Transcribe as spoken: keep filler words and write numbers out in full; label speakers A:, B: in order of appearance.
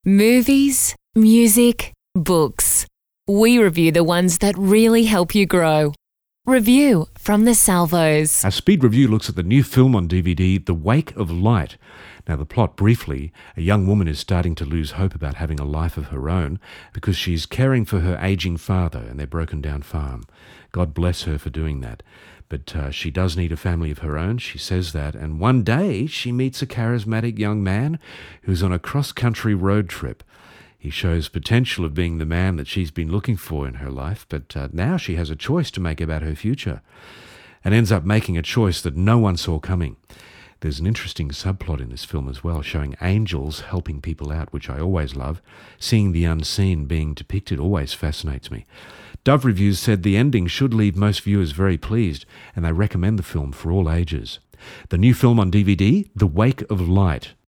A: Movies, music, books. We review the ones that really help you grow. Review from the Salvos.
B: Our speed review looks at the new film on D V D, The Wake of Light. Now, the plot briefly, a young woman is starting to lose hope about having a life of her own because she's caring for her ageing father and their broken down farm. God bless her for doing that. But uh, she does need a family of her own, she says that, and one day she meets a charismatic young man who's on a cross-country road trip. He shows potential of being the man that she's been looking for in her life, but uh, now she has a choice to make about her future and ends up making a choice that no one saw coming. There's an interesting subplot in this film as well, showing angels helping people out, which I always love. Seeing the unseen being depicted always fascinates me. Dove Reviews said the ending should leave most viewers very pleased, and they recommend the film for all ages. The new film on D V D, The Wake of Light.